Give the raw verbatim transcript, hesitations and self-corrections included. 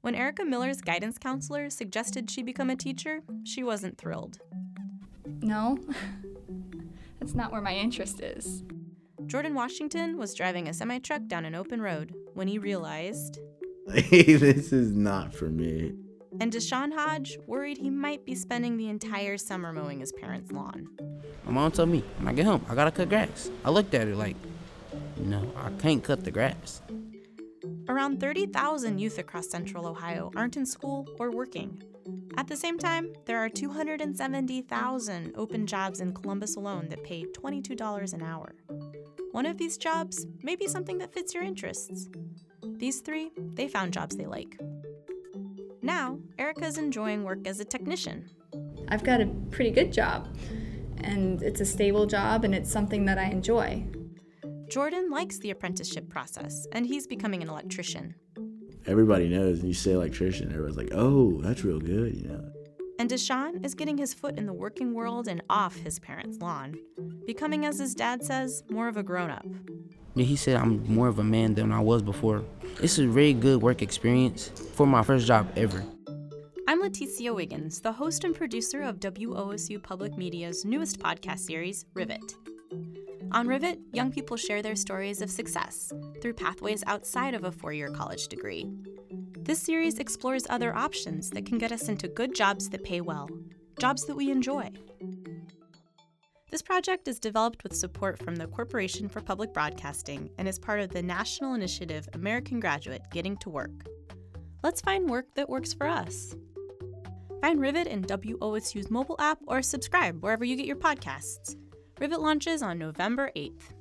When Erica Miller's guidance counselor suggested she become a teacher, she wasn't thrilled. No, that's not where my interest is. Jordan Washington was driving a semi-truck down an open road when he realized, hey, this is not for me. And Deshaun Hodge worried he might be spending the entire summer mowing his parents' lawn. My mom told me, when I get home, I gotta cut grass. I looked at her like, no, I can't cut the grass. Around thirty thousand youth across central Ohio aren't in school or working. At the same time, there are two hundred seventy thousand open jobs in Columbus alone that pay twenty-two dollars an hour. One of these jobs may be something that fits your interests. These three, they found jobs they like. Now, Erica's enjoying work as a technician. I've got a pretty good job, and it's a stable job, and it's something that I enjoy. Jordan likes the apprenticeship process, and he's becoming an electrician. Everybody knows, and you say electrician, everybody's like, oh, that's real good, you know. And Deshaun is getting his foot in the working world and off his parents' lawn, becoming, as his dad says, more of a grown-up. Yeah, he said I'm more of a man than I was before. It's a very good work experience for my first job ever. I'm Leticia Wiggins, the host and producer of W O S U Public Media's newest podcast series, Rivet. On Rivet, young people share their stories of success through pathways outside of a four-year college degree. This series explores other options that can get us into good jobs that pay well, jobs that we enjoy. This project is developed with support from the Corporation for Public Broadcasting and is part of the national initiative American Graduate Getting to Work. Let's find work that works for us. Find Rivet in W O S U's mobile app or subscribe wherever you get your podcasts. Rivet launches on November eighth.